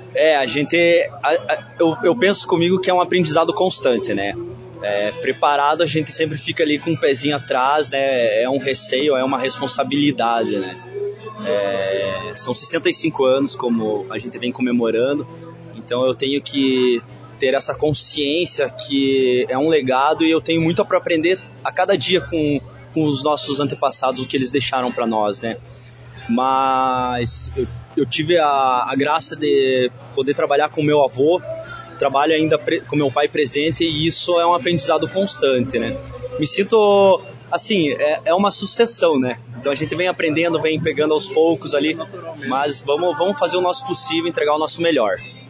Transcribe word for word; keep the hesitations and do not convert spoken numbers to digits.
É, a gente, a, a, eu, eu penso comigo que é um aprendizado constante, né? É, preparado, a gente sempre fica ali com um pezinho atrás, né? É um receio, é uma responsabilidade, né? É, são sessenta e cinco anos, como a gente vem comemorando, então eu tenho que ter essa consciência que é um legado e eu tenho muito para aprender a cada dia com, com os nossos antepassados, o que eles deixaram para nós, né? Mas eu, eu tive a, a graça de poder trabalhar com meu avô, trabalho ainda pre, com meu pai presente, e isso é um aprendizado constante, né? Me sinto, assim, é, é uma sucessão, né? Então a gente vem aprendendo, vem pegando aos poucos ali, mas vamos, vamos fazer o nosso possível, entregar o nosso melhor.